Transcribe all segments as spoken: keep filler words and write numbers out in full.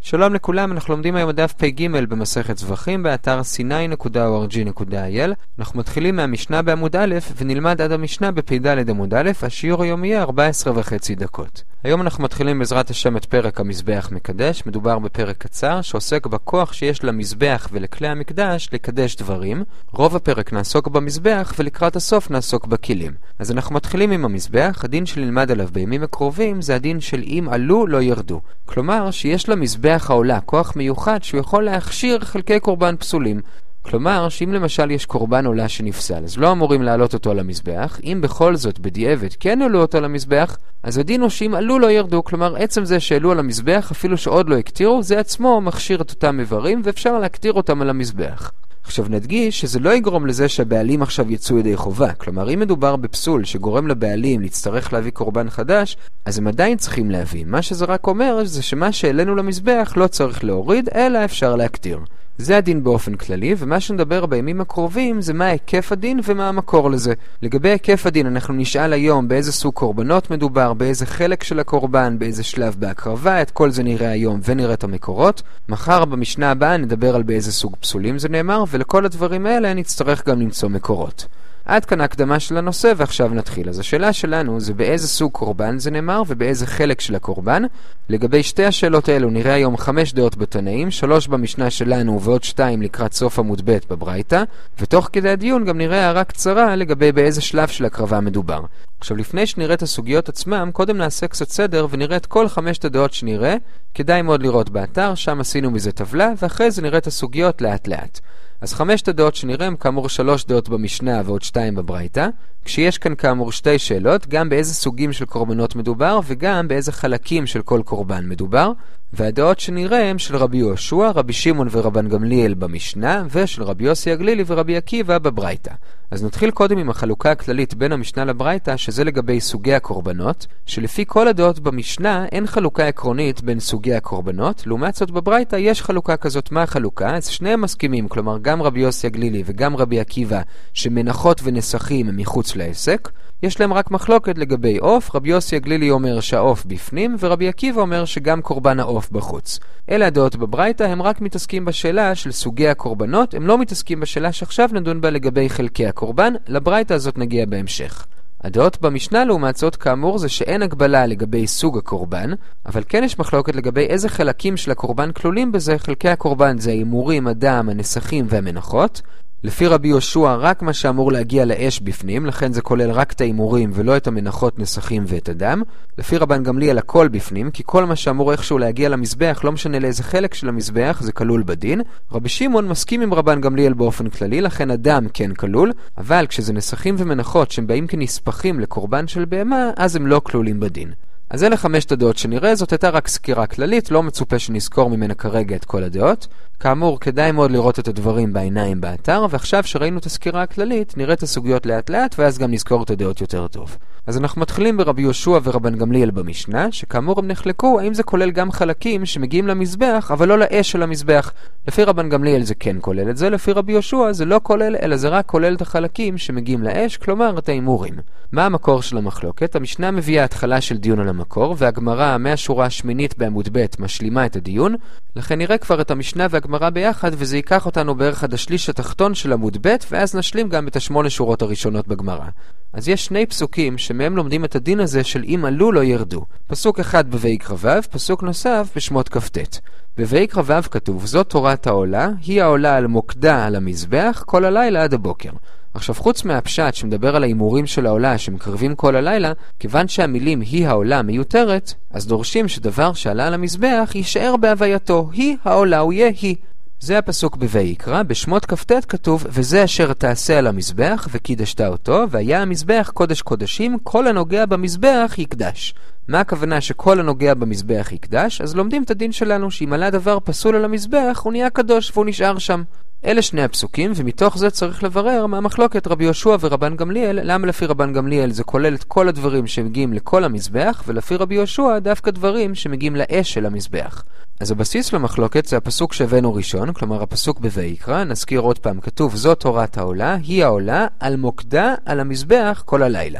שלום לכולם, אנחנו לומדים היום דף פ"ג במסכת זבחים באתר סיני נקודה או אר ג'י נקודה איי אל. אנחנו מתחילים מהמשנה בעמוד א' ונלמד עד המשנה בפ"ד עמוד א'. השיעור היום יהיה ארבע עשרה וחצי דקות. היום אנחנו מתחילים בעזרת השם את פרק המזבח מקדש. מדובר בפרק קצר שעוסק בכוח שיש למזבח ולכלי המקדש לקדש דברים. רוב הפרק נעסוק במזבח ולקראת הסוף נעסוק בכלים. אז אנחנו מתחילים עם המזבח. הדין שנלמד עליו בימים הקרובים זה הדין של אם עלו לא ירדו. כלומר שיש למזבח העולה כוח מיוחד שהוא יכול להכשיר חלקי קורבן פסולים. כלומר שאם למשל יש קורבן עולה שנפסל, אז לא אמורים להעלות אותו למזבח. אם בכל זאת בדיעבד כן עלו אותו למזבח, אז הדין הוא שאם עלו לא ירדו. כלומר עצם זה שעלו על המזבח אפילו שעוד לא הקטירו, זה עצמו מכשיר את אותם איברים ואפשר להקטיר אותם על המזבח. עכשיו נדגיש שזה לא יגרום לזה שהבעלים עכשיו יצאו ידי חובה. כלומר אם מדובר בפסול שגורם לבעלים להצטרך להביא קורבן חדש, אז הם עדיין צריכים להביא. מה שזה רק אומר זה שמה שהעלינו למזבח לא צריך להוריד, אלא אפשר להקטיר. זה הדין באופן כללי, ומה שנדבר בימים הקרובים זה מה היקף הדין ומה המקור לזה. לגבי היקף הדין אנחנו נשאל היום באיזה סוג קורבנות מדובר, באיזה חלק של הקורבן, באיזה שלב בהקרבה. את כל זה נראה היום ונראה את המקורות. מחר במשנה הבאה נדבר על באיזה סוג פסולים זה נאמר, ולכל הדברים האלה נצטרך גם למצוא מקורות. עד כאן הקדמה של הנושא ועכשיו נתחיל. אז השאלה שלנו זה באיזה סוג קורבן זה נאמר ובאיזה חלק של הקורבן. לגבי שתי השאלות האלו נראה היום חמש דעות בתנאים, שלוש במשנה שלנו ועוד שתיים לקראת סוף עמוד ב' בברייתא, ותוך כדי הדיון גם נראה הערה קצרה לגבי באיזה שלב של הקרבה מדובר. עכשיו לפני שנראה את הסוגיות עצמם, קודם נעשה קצת סדר ונראה את כל חמשת הדעות שנראה. כדאי מאוד לראות באתר, שם עשינו מזה טבלה, ואחרי זה נראה את הסוגיות לאט לאט. אז חמשת הדעות שנראה הם כאמור שלוש דעות במשנה ועוד שתיים בברייתא, כשיש כאן כאמור שתי שאלות, גם באיזה סוגים של קורבנות מדובר וגם באיזה חלקים של כל קורבן מדובר. והדעות שנראה הם של רבי יהושע, רבי שמעון ורבן גמליאל במשנה, ושל רבי יוסי הגלילי ורבי עקיבא בברייתא. אז נתחיל קודם עם החלוקה הכללית בין המשנה לברייתא, שזה לגבי סוגי הקורבנות, שלפי כל הדעות במשנה אין חלוקה עקרונית בין סוגי הקורבנות. לעומת זאת בברייתא יש חלוקה כזאת. מה החלוקה? אז שניהם מסכימים, כלומר גם רבי יוסי הגלילי וגם רבי עקיבא, שמנחות ונסחים הם מחוץ לעסק. יש להם רק מחלוקת לגבי עוף. רבי יוסי הגלילי אומר שהעוף בפנים, ורבי עקיבא אומר שגם קורבן העוף בחוץ. אלה הדעות בברייתא, הם רק מתעסקים בשאלה של סוגי הקורבנות, הם לא מתעסקים בשאלה שעכשיו נדון בה לגבי חלקי הקורבן. לברייתא הזאת נגיע בהמשך. הדעות במשנה לעומת זאת כאמור זה שאין הגבלה לגבי סוג הקורבן, אבל כן יש מחלוקת לגבי איזה חלקים של הקורבן כלולים בזה. חלקי הקורבן זה האימורים, הדם, הנסחים והמנחות. לפי רבי יהושע רק מה שאמור להגיע לאש בפנים, לכן זה כולל רק את האימורים ולא את המנחות, נסחים ואת הדם. לפי רבן גמליאל הכל בפנים, כי כל מה שאמור איכשהו להגיע למזבח, לא משנה לאיזה חלק של המזבח, זה כלול בדין. רבי שמעון מסכים עם רבן גמליאל באופן כללי, לכן הדם כן כלול, אבל כשזה נסחים ומנחות שהם באים כנספחים לקורבן של בהמה, אז הם לא כלולים בדין. אז אלה חמשת הדעות שנראה. זאת הייתה רק סקירה כללית, לא מצופה שנזכור ממנה כרגע את כל הדעות. כאמור, כדאי מאוד לראות את הדברים בעיניים באתר, ועכשיו שראינו את הסקירה הכללית, נראה את הסוגיות לאט לאט, ואז גם נזכור את הדעות יותר טוב. אז אנחנו מתחילים ברבי יהושע ורבן גמליאל במשנה, שכאמור הם נחלקו האם זה כולל גם חלקים שמגיעים למזבח, אבל לא לאש של המזבח. לפי רבן גמליאל זה כן כולל את זה, לפי רבי יהושע זה לא כולל, אלא זה רק כולל את החלקים שמגיעים לאש, כלומר את האימורים. מה המקור של המחלוקת? המשנה מביאה התחלה של דיון על המקור, והגמרא מהשורה השמינית בעמוד ב' משלימה את הדיון. לכן נראה כבר את המשנה והגמרא ביחד, וזה ייקח אותנו בערך עד השליש התחתון של עמוד ב', ואז נשלים גם את השמונה שורות הראשונות בגמרא. אז יש שני פסוקים שמהם לומדים את הדין הזה של אם עלו לא ירדו. פסוק אחד בויקרא ו', פסוק נוסף בשמות כ"ט. בויקרא ו' כתוב, זאת תורת העולה, היא העולה על מוקדה על המזבח כל הלילה עד הבוקר. עכשיו חוץ מהפשט שמדבר על האימורים של העולה שמקרבים כל הלילה, כיוון שהמילים היא העולה מיותרת, אז דורשים שדבר שעלה על המזבח יישאר בהווייתו, היא העולה הוא יהיה היא. זה הפסוק בויקרא. בשמות כ"ט כתוב, וזה אשר תעשה על המזבח וקידשת אותו, והיה המזבח קודש קודשים, כל הנוגע במזבח יקדש. מה הכוונה שכל הנוגע במזבח יקדש? אז לומדים את הדין שלנו שאם עלה דבר פסול על המזבח הוא נהיה קדוש והוא נשאר שם. אלה שני הפסוקים, ומתוך זה צריך לברר מה המחלוקת רבי יהושע ורבן גמליאל. למה לפי רבן גמליאל זה כולל את כל הדברים שמגיעים לכל המזבח, ולפי רבי יהושע דווקא דברים שמגיעים לאש של המזבח. אז הבסיס למחלוקת זה הפסוק שהבאנו ראשון, כלומר הפסוק בויקרא. נזכיר עוד פעם, כתוב זאת תורת העולה, היא העולה על מוקדה על המזבח כל הלילה.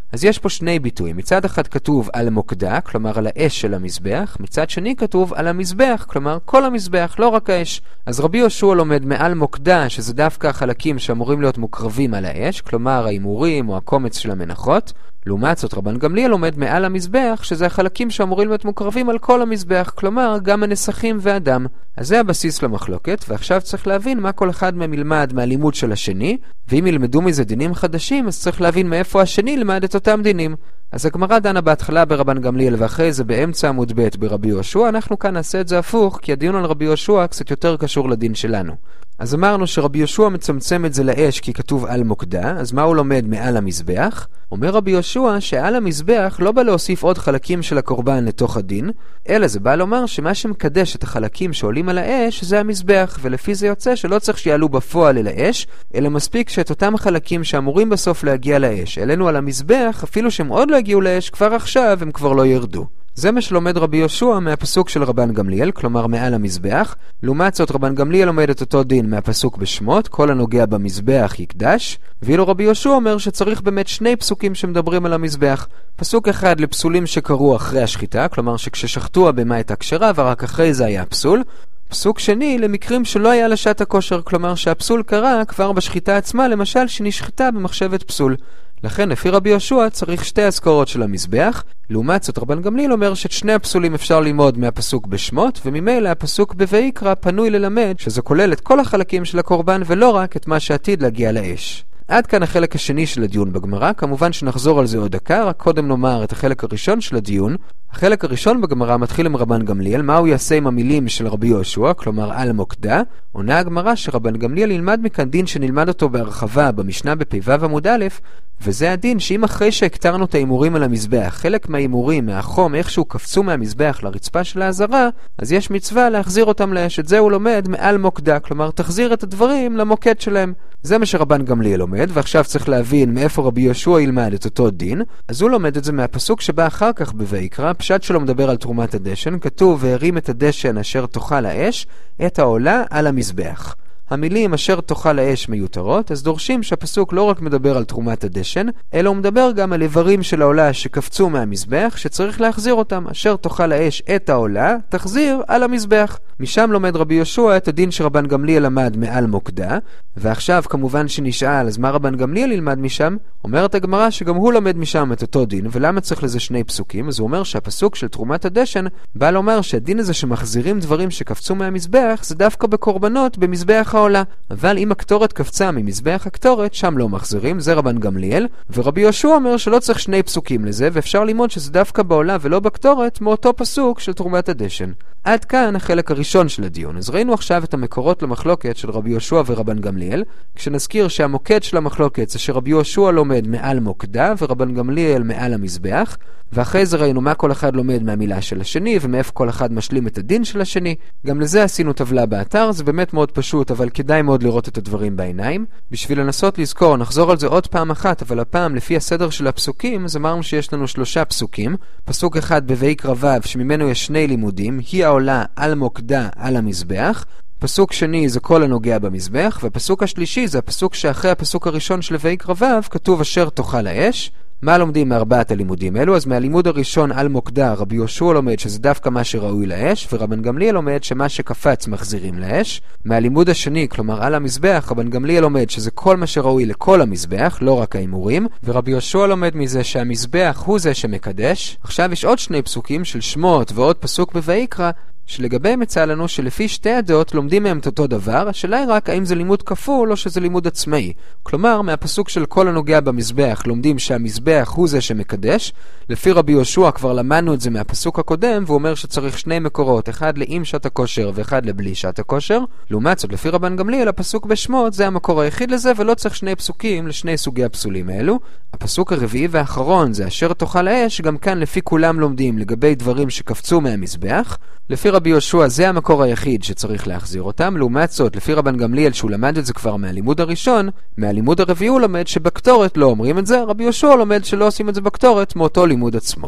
אז יש פה שני ביטויים. מצד אחד כתוב על מוקדה, כלומר על האש של המזבח. מצד שני כתוב על המזבח, כלומר כל המזבח, לא רק האש. אז רבי יהושע לומד מעל מוקדה, שזה דווקא החלקים שאמורים להיות מוקרבים על האש, כלומר האימורים או הקומץ של המנחות. לעומת זאת רבן גמליאל לומד מעל המזבח, שזה החלקים שאמורים להיות מוקרבים על כל המזבח, כלומר גם הנסכים והדם. אז זה הבסיס למחלוקת, ועכשיו צריך להבין מה כל אחד מהם ילמד מהלימוד של השני, ואם ילמדו מזה דינים חדשים, אז צריך להבין מאיפה השני ילמד את אותם דינים. אז הגמרא דנה בהתחלה ברבן גמליאל, ואחרי זה באמצע עמוד ב' ברבי יהושע. אנחנו כאן נעשה את זה הפוך, כי הדיון על רבי יהושע קצת יותר קשור לדין שלנו. אז אמרנו שרבי יהושע מצמצם את זה לאש כי כתוב על מוקדה, אז מה הוא לומד מעל המזבח? אומר רבי יהושע שעל המזבח לא בא להוסיף עוד חלקים של הקורבן לתוך הדין, אלא זה בא לומר שמה שמקדש את החלקים שעולים על האש זה המזבח, ולפי זה יוצא שלא צריך שיעלו בפועל אל האש, אלא מספיק שאת אותם החלקים שאמורים בסוף להגיע לאש, אלינו על המזבח, אפילו שהם עוד לא הגיעו לאש, כבר עכשיו הם כבר לא ירדו. זה מה שלומד רבי יהושע מהפסוק של רבן גמליאל, כלומר מעל המזבח. לעומת זאת רבן גמליאל לומד את אותו דין מהפסוק בשמות, כל הנוגע במזבח יקדש, ואילו רבי יהושע אומר שצריך באמת שני פסוקים שמדברים על המזבח. פסוק אחד לפסולים שקרו אחרי השחיטה, כלומר שכששחטו הבהמה הייתה כשרה ורק אחרי זה היה פסול. פסוק שני למקרים שלא היה לשעת הכושר, כלומר שהפסול קרה כבר בשחיטה עצמה, למשל שנשחטה במחשבת פסול. לכן לפי רבי יהושע צריך שתי אזכרות של המזבח. לעומת זאת רבן גמליאל אומר שאת שני הפסולים אפשר ללמוד מהפסוק בשמות, וממילא הפסוק בויקרא פנוי ללמד שזה כולל את כל החלקים של הקורבן ולא רק את מה שעתיד להגיע לאש. עד כאן החלק השני של הדיון בגמרא. כמובן שנחזור על זה עוד דקה, רק קודם נאמר את החלק הראשון של הדיון. החלק הראשון בגמרא מתחיל עם רבן גמליאל, מה הוא יעשה עם המילים של רבי יהושע, כלומר על מוקדה. עונה הגמרא שרבן גמליאל ילמד מכאן דין שנלמד אותו בהרחבה במשנה בפ"ו עמוד א', וזה הדין שאם אחרי שהקטרנו את האימורים על המזבח, חלק מהאימורים, מהחום, איכשהו קפצו מהמזבח לרצפה של העזרה, אז יש מצווה להחזיר אותם לאש. את זה הוא לומד מעל מוקדה, כלומר תחזיר את הדברים למוקד שלהם. זה מה שרבן גמליאל לומד, ועכשיו צריך להבין מאיפה רבי יהושע ילמד את אותו דין. אז הוא לומד את זה מהפסוק שבא אחר כך בויקרא, פשט שלו מדבר על תרומת הדשן, כתוב והרים את הדשן אשר תאכל האש, את העולה על המזבח. המילים אשר תאכל האש מיותרות, אז דורשים שהפסוק לא רק מדבר על תרומת הדשן, אלא הוא מדבר גם על איברים של העולה שקפצו מהמזבח, שצריך להחזיר אותם. אשר תאכל האש את העולה, תחזיר על המזבח. משם לומד רבי יהושע את הדין שרבן גמליאל למד מעל מוקדה, ועכשיו כמובן שנשאל, אז מה רבן גמליאל ילמד משם? אומרת הגמרא שגם הוא למד משם את אותו דין, ולמה צריך לזה שני פסוקים? אז הוא אומר שהפסוק של תרומת הדשן בא לומר שהדין הזה שמחזירים דברים שקפצו מהמזבח, זה דווקא בקורבנות במזבח העולה. אבל אם הקטורת קפצה ממזבח הקטורת, שם לא מחזירים, זה רבן גמליאל, ורבי יהושע אומר שלא צריך שני פסוקים לזה, ואפשר ללמוד שזה דווקא בעולה ולא בקטורת מאותו פסוק של תרומת הדשן. עד כאן החלק הראשון של הדיון. אז ראינו עכשיו את המקורות למחלוקת של רבי יהושע ורבן גמליאל, כשנזכיר שהמוקד של המחלוקת זה שרבי יהושע לומד מעל מוקדה ורבן גמליאל מעל המזבח, ואחרי זה ראינו מה כל אחד לומד מהמילה של השני ומאיפה כל אחד משלים את הדין של השני. גם לזה עשינו טבלה באתר, זה באמת מאוד פשוט, אבל כדאי מאוד לראות את הדברים בעיניים. בשביל לנסות לזכור, נחזור על זה עוד פעם אחת, אבל הפעם לפי הסדר של הפסוקים, אז אמרנו שיש לנו שלושה פסוקים. פסוק אחד בויקרא ו' שממנו יש שני לימודים, היא העולה על מוקדה על המזבח. פסוק שני זה כל הנוגע במזבח, והפסוק השלישי זה הפסוק שאחרי הפסוק הראשון של ויקרא ו' כתוב אשר תאכל האש. מה לומדים מארבעת הלימודים אלו? אז מהלימוד הראשון על מוקדה רבי יהושע לומד שזה דווקא מה שראוי לאש, ורבן גמליאל לומד שמה שקפץ מחזירים לאש. מהלימוד השני, כלומר על המזבח, רבן גמליאל לומד שזה כל מה שראוי לכל המזבח, לא רק האימורים, ורבי יהושע לומד מזה שהמזבח הוא זה שמקדש. עכשיו יש עוד שני פסוקים של שמות ועוד פסוק בויקרא, שלגבי מצא לנו שלפי שתי הדעות לומדים מהם את אותו דבר, השאלה היא רק האם זה לימוד כפול או שזה לימוד עצמאי. כלומר, מהפסוק של כל הנוגע במזבח לומדים שהמזבח הוא זה שמקדש. לפי רבי יהושע כבר למדנו את זה מהפסוק הקודם, והוא אומר שצריך שני מקורות, אחד לאם שעת הכושר ואחד לבלי שעת הכושר. לעומת זאת, לפי רבן גמליאל, הפסוק בשמות זה המקור היחיד לזה, ולא צריך שני פסוקים לשני סוגי הפסולים האלו. הפסוק הרביעי והאחרון זה אשר תאכל האש, גם כאן לפי כולם לומדים לגבי דברים שקפצו מהמזבח. לפי רבי יהושע זה המקור היחיד שצריך להחזיר אותם. לעומת זאת, לפי רבן גמליאל שהוא למד את זה כבר מהלימוד הראשון, מהלימוד הרביעי הוא למד שבקטורת לא אומרים את זה, רבי יהושע לומד שלא עושים את זה בקטורת מאותו לימוד עצמו.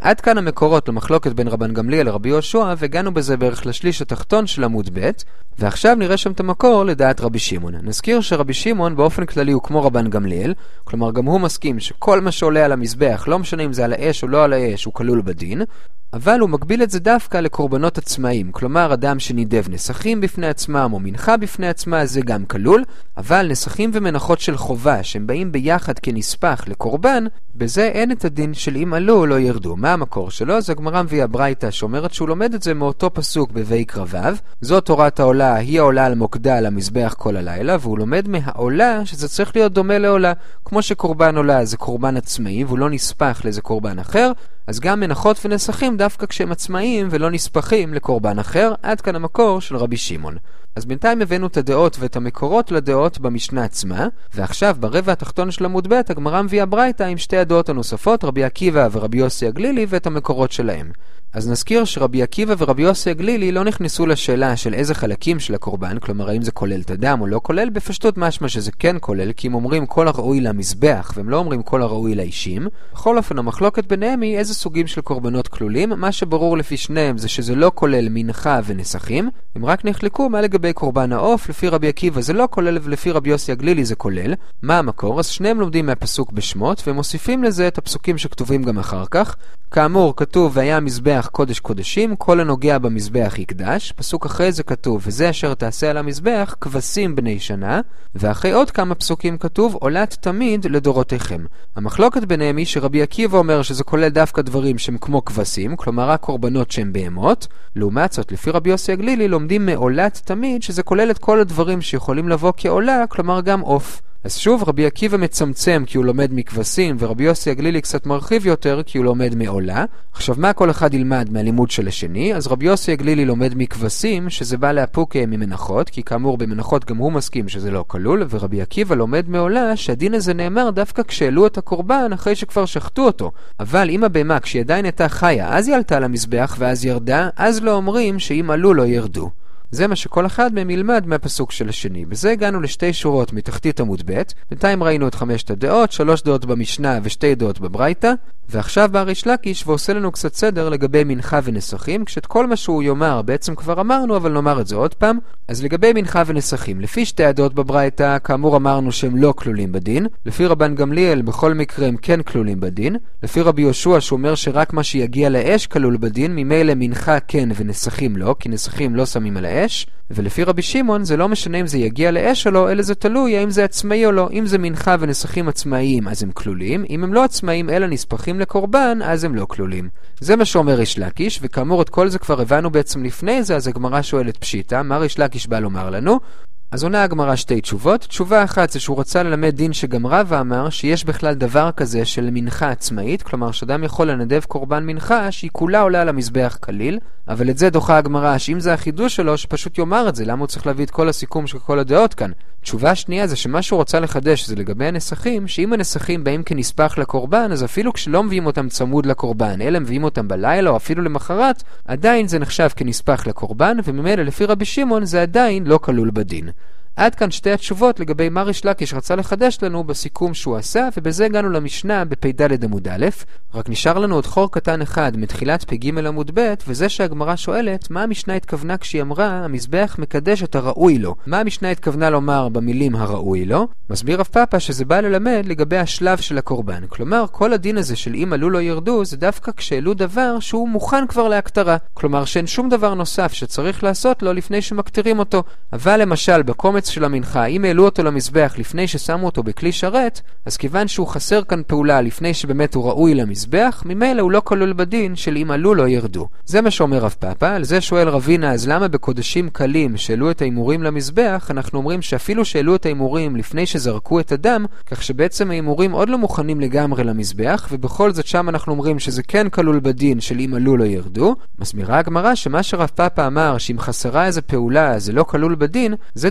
עד כאן המקורות למחלוקת בין רבן גמליאל לרבי יהושע, והגענו בזה בערך לשליש התחתון של עמוד ב', ועכשיו נראה שם את המקור לדעת רבי שמעון. נזכיר שרבי שמעון באופן כללי הוא כמו רבן גמליאל, כלומר גם הוא מסכים שכל מה שעולה על המזבח, לא משנה אם זה על האש או לא על האש, הוא כלול בדין, אבל הוא מגביל את זה דווקא לקורבנות עצמאיים, כלומר אדם שנידב נסכים בפני עצמם או מנחה בפני עצמה, זה גם כלול, אבל נסכים ומנחות של חובה שהם באים ביחד כנספח לקורבן, בזה אין את הדין של אם עלו או לא ירדו. מה המקור שלו? זה הגמרא מביאה ברייתא שאומרת שהוא לומד את זה מאותו פסוק בויקרא ו', זו תורת העולה, היא העולה על מוקדה על המזבח כל הלילה, והוא לומד מהעולה שזה צריך להיות דומה לעולה, כמו שקורבן עולה זה קורבן עצמאי והוא לא נספח לאיזה קורבן אחר, אז גם מנחות ונסכים דווקא כשהם עצמאיים ולא נספחים לקורבן אחר. עד כאן המקור של רבי שמעון. אז בינתיים הבאנו את הדעות ואת המקורות לדעות במשנה עצמה, ועכשיו ברבע התחתון של עמוד ב' הגמרא מביאה ברייתא עם שתי הדעות הנוספות, רבי עקיבא ורבי יוסי הגלילי, ואת המקורות שלהם. אז נזכיר שרבי עקיבא ורבי יוסי הגלילי לא נכנסו לשאלה של איזה חלקים של הקורבן, כלומר האם זה כולל את הדם או לא כולל, בפשטות משמע שזה כן כולל, כי הם אומרים כל הראוי למזבח והם לא אומרים כל הראוי לאישים. בכל אופן המחלוקת ביניהם היא איזה סוגים של קורבנות כלולים. מה שברור לפי שניהם זה שזה לא כולל מנחה ונסכים, הם רק נחלקו מה לגבי קורבן העוף. לפי רבי עקיבא זה לא כולל ולפי רבי יוסי הגלילי זה כולל. מה המקור? אז שניהם לומדים מהפסוק בשמות ומוסיפים לזה את הפסוקים שכתובים גם אחר כך. כאמור כתוב והיה מזבח קודש קודשים, כל הנוגע במזבח יקדש. פסוק אחרי זה כתוב וזה אשר תעשה על המזבח כבשים בני שנה, ואחרי עוד כמה פסוקים כתוב עולת תמיד לדורותיכם. המחלוקת ביניהם היא שרבי עקיבא אומר שזה כולל דווקא דברים שהם כמו כבשים, כלומר רק קורבנות שהם בהמות. לעומת זאת לפי רבי יוסי הגלילי לומדים מעולת תמיד שזה כולל את כל הדברים שיכולים לבוא כעולה, כלומר גם עוף. אז שוב רבי עקיבא מצמצם כי הוא לומד מכבשים, ורבי יוסי הגלילי קצת מרחיב יותר כי הוא לומד מעולה. עכשיו מה כל אחד ילמד מהלימוד של השני? אז רבי יוסי הגלילי לומד מכבשים שזה בא להפוק ממנחות, כי כאמור במנחות גם הוא מסכים שזה לא כלול, ורבי עקיבא לומד מעולה שהדין הזה נאמר דווקא כשהעלו את הקורבן אחרי שכבר שחטו אותו. אבל אם הבהמה כשהיא עדיין הייתה חיה אז היא עלתה למזבח ואז ירדה, אז לא אומרים שאם עלו לא ירדו. זה מה שכל אחד מהם ילמד מהפסוק של השני. בזה הגענו לשתי שורות מתחתית עמוד ב'. בינתיים ראינו את חמשת הדעות, שלוש דעות במשנה ושתי דעות בברייתא, ועכשיו בא ריש לקיש ועושה לנו קצת סדר לגבי מנחה ונסכים, כשאת כל מה שהוא יאמר בעצם כבר אמרנו, אבל נאמר את זה עוד פעם. אז לגבי מנחה ונסכים, לפי שתי הדעות בברייתא, כאמור אמרנו שהם לא כלולים בדין. לפי רבן גמליאל בכל מקרה הם כן כלולים בדין. לפי רבי יהושע שאומר שרק מה שיגיע לאש כלול בדין, ממילא מנחה כן ונסכים לא, כי נסכים לא שמים על האש. ולפי רבי שמעון זה לא משנה אם זה יגיע לאש או לא, אלא זה תלוי האם זה עצמאי או לא. אם זה מנחה ונסכים עצמאיים אז הם כלולים, אם הם לא עצמאיים אלא נספחים לקורבן אז הם לא כלולים. זה מה שאומר ריש לקיש, וכאמור את כל זה כבר הבנו בעצם לפני זה, אז הגמרא שואלת פשיטה, מה ריש לקיש בא לומר לנו? אז עונה הגמרא שתי תשובות. תשובה אחת זה שהוא רצה ללמד דין שגם רבא אמר שיש בכלל דבר כזה של מנחה עצמאית, כלומר שאדם יכול לנדב קורבן מנחה שהיא כולה עולה על המזבח כליל, אבל את זה דוחה הגמרא שאם זה החידוש שלו שפשוט יאמר את זה, למה הוא צריך להביא את כל הסיכום של כל הדעות כאן? תשובה שנייה זה שמה שהוא רוצה לחדש זה לגבי הנסכים, שאם הנסכים באים כנספח לקורבן, אז אפילו כשלא מביאים אותם צמוד לקורבן, אלא מביאים אותם בלילה או אפילו למחרת, עדיין זה נחשב כנספח לקורבן, וממילא לפי רבי שמעון זה עדיין לא כלול בדין. עד כאן שתי התשובות לגבי מה ריש לקיש רצה לחדש לנו בסיכום שהוא עשה, ובזה הגענו למשנה בפ"ד עמוד א'. רק נשאר לנו עוד חור קטן אחד מתחילת פ"ג עמוד ב', וזה שהגמרא שואלת מה המשנה התכוונה כשהיא אמרה המזבח מקדש את הראוי לו. מה המשנה התכוונה לומר במילים הראוי לו? מסביר רב פאפא שזה בא ללמד לגבי השלב של הקורבן. כלומר כל הדין הזה של אם עלו לא ירדו זה דווקא כשהעלו דבר שהוא מוכן כבר להקטרה, כלומר שאין שום דבר נוסף שצריך לעשות לו לפני שמקטרים אותו. אבל למשל בקומץ של המנחה, אם העלו אותו למזבח לפני ששמו אותו בכלי שרת, אז כיוון שהוא חסר כאן פעולה לפני שבאמת הוא ראוי למזבח, ממילא הוא לא כלול בדין של אם עלו לא ירדו. זה מה שאומר רב פאפא. על זה שואל רבינה, אז למה בקודשים קלים שהעלו את האימורים למזבח אנחנו אומרים שאפילו שהעלו את האימורים לפני שזרקו את הדם, כך שבעצם האימורים עוד לא מוכנים לגמרי למזבח, ובכל זאת שם אנחנו אומרים שזה כן כלול בדין של אם עלו לא ירדו? מסבירה הגמרא שמה שרב פאפא אמר שאם חסרה איזה פעולה זה לא כלול בדין, זה דווקא אם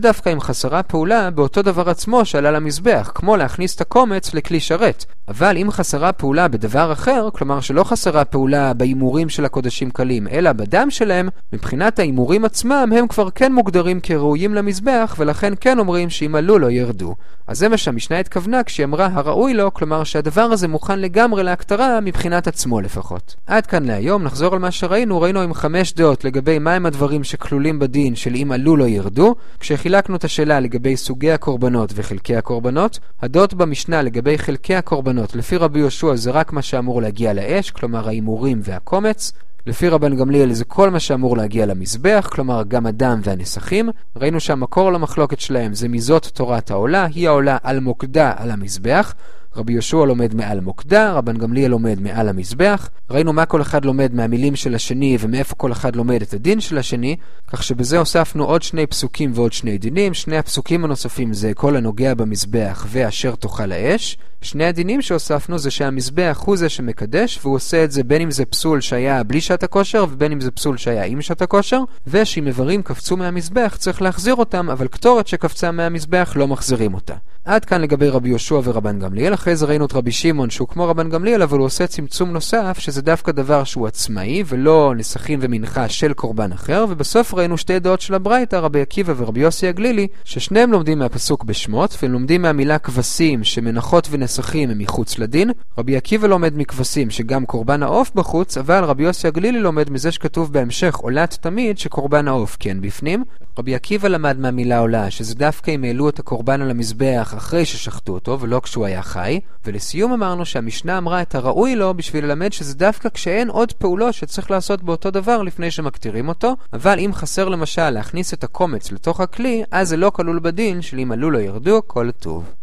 חסרה פעולה באותו דבר עצמו שעלה למזבח, כמו להכניס את הקומץ לכלי שרת. אבל אם חסרה פעולה בדבר אחר, כלומר שלא חסרה פעולה באימורים של הקודשים קלים, אלא בדם שלהם, מבחינת האימורים עצמם הם כבר כן מוגדרים כראויים למזבח, ולכן כן אומרים שאם עלו לא ירדו. אז זה מה שהמשנה התכוונה כשהיא אמרה הראוי לו, כלומר שהדבר הזה מוכן לגמרי להקטרה מבחינת עצמו לפחות. עד כאן להיום, נחזור על מה שראינו, ראינו עם חמש דעות לגבי מהם הדברים שכלולים בדין של אם עלו לא ירדו, כשחילקנו את השאלה לגבי סוגי הקורבנות וחלקי הקורבנות, הדעות במשנה לגבי חלקי הקורבנות לפי רבי יהושע זה רק מה שאמור להגיע לאש, כלומר האימורים והקומץ. לפי רבן גמליאל זה כל מה שאמור להגיע למזבח, כלומר גם הדם והנסחים. ראינו שהמקור למחלוקת שלהם זה מזאת תורת העולה, היא העולה על מוקדה על המזבח. רבי יהושע לומד מעל מוקדה, רבן גמליאל לומד מעל המזבח. ראינו מה כל אחד לומד מהמילים של השני ומאיפה כל אחד לומד את הדין של השני, כך שבזה הוספנו עוד שני פסוקים ועוד שני דינים. שני הפסוקים הנוספים זה כל הנוגע במזבח ואשר תאכל האש. שני הדינים שהוספנו זה שהמזבח הוא זה שמקדש, והוא עושה את זה בין אם זה פסול שהיה בלי שעת הכושר ובין אם זה פסול שהיה עם שעת הכושר, ושאם איברים קפצו מהמזבח צריך להחזיר אותם, אבל קטורת שקפצה מהמזבח לא מחזירים אותה. עד כאן לגבי רבי יהושע ורבן גמליאל. אחרי זה ראינו את רבי שמעון שהוא כמו רבן גמליאל, אבל הוא עושה צמצום נוסף שזה דווקא דבר שהוא עצמאי ולא נסחים ומנחה של קורבן אחר. ובסוף ראינו שתי דעות של הברייתא, רבי עקיבא ורבי יוסי הגלילי, ששניהם לומדים מהפסוק בשמות והם לומדים מהמילה כבשים שמנחות ונסחים הם מחוץ לדין. רבי עקיבא לומד מכבשים שגם קורבן העוף בחוץ, אבל רבי יוסי הגלילי לומד מזה שכתוב בהמשך עולת תמיד שקורבן העוף כן בפנים. רבי עקיבא למד מהמילה עולה שזה דווקא אם העלו את הקורבן על המזבח אחרי ששחטו אותו ולא כשהוא היה חי. ולסיום אמרנו שהמשנה אמרה את הראוי לו בשביל ללמד שזה דווקא כשאין עוד פעולות שצריך לעשות באותו דבר לפני שמקטירים אותו, אבל אם חסר למשל להכניס את הקומץ לתוך הכלי, אז זה לא כלול בדין של אם עלו לא ירדו כל טוב.